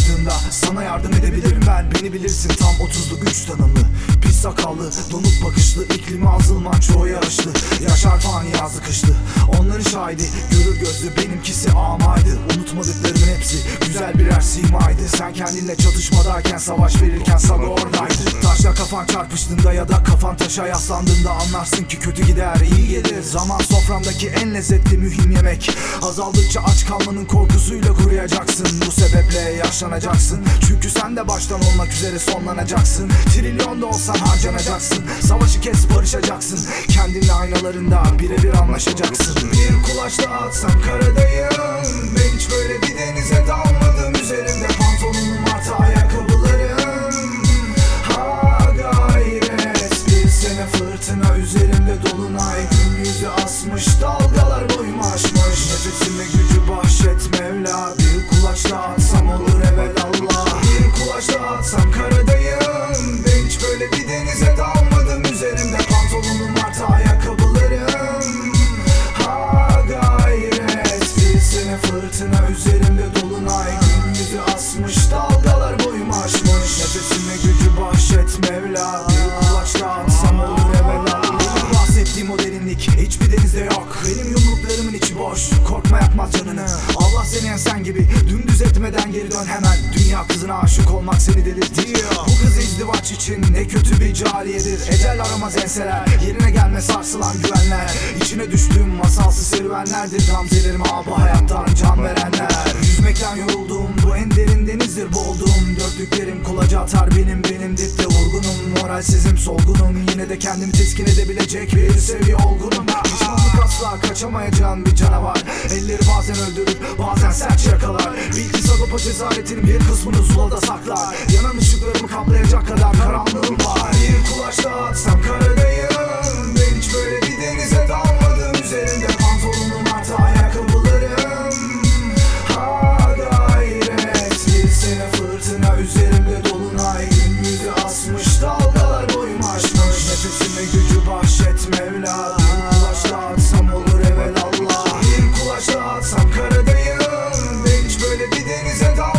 çarpıştığında sana yardım edebilirim ben. Beni bilirsin, tam 30'lu 3 tanımlı, pis sakallı, donuk bakışlı, iklimi azılman çoğu yağışlı, yaşar fani yazlı kışlı. Onların şahidi görür gözlü, benimkisi amaydı. Unutmadıklarımın hepsi güzel birer simaydı. Sen kendinle çatışmadayken, savaş verirken Sago oradaydı. Taşla kafan çarpıştığında ya da kafan taşa yaslandığında anlarsın ki kötü gider iyi gelir. Zaman soframdaki en lezzetli mühim yemek. Azaldıkça aç kalmanın korkusuyla kuruyacaksın. Bu sebeple yaşlanacaksın, çünkü sen de baştan olmak üzere sonlanacaksın. Trilyon da olsan harcanacaksın. Savaşı kes barışacaksın. Kendinle aynalarında birebir anlaşacaksın. Bir kulaçla atsam karadayım. Ben hiç böyle bir denize dalmadım. Üzerimde pantolonum artı ayakkabılarım. Ha gayret, bir sene fırtına, üzerimde dolunay. Gün yüzü asmış, dalgalar boyumu aşmış. Nefesime gücü bahşet Mevla. Bir kulaçla atsam olur evelallah. Bir kulaçla atsam karadayım. Ben hiç böyle bir denize dalmadım. Üzerimde pantolonum artı ayakkabılarım. Ha gayret, bir sene fırtına, üzerimde dolunay. Gün yüzü asmış, dalgalar boyumu aşmış. Nefesime gücü bahşet Mevla. Bir kulaçla atsam olur evelallah. Bahsettiğim o derinlik hiçbir denizde yok. Benim yumruklarımın içi boş, korkma yakmaz canını. Allah seni yensen gibi dümdüz etmeden geri dön hemen. Dünya kızına aşık olmak seni delirtiyor. Bu kız izdivaç için ne kötü bir cariyedir. Ecel aramaz enseler, yerine gelmez sarsılan güvenler. İçine düştüğüm masalsı serüvenlerdir. Gamzelerim bu hayattan can verenler. Yüzmekten yoruldum, bu en derin denizdir boğuldum. Dörtlüklerim kulaca atar benim dipte vurgunum. Moralsizim solgunum, yine de kendimi teskin edebilecek bir seviye olgunum. Pişmanlık asla kaçamayacağım bir canavar. Elleri bazen öldürür, bazen sert yakalar. Bilgi Sagopa cesaretinin bir kısmını zulada saklar. Yanan ışıklarımı kaplayacak kadar karanlığım var. Bir kulaçla atsam karadayım. Ben hiç böyle bir denize dalmadım. Üzerimde pantolonum artı ayakkabılarım. Ha gayret, bir sene fırtına, üzerimde dolunay. Gün yüzü asmış, dalgalar boyumu aşmış. Nefesime gücü bahşet Mevla. Bir kulaçla atsam olur evelallah. Bir kulaçla atsam karadayım. Ben hiç böyle bir denize dalmadım.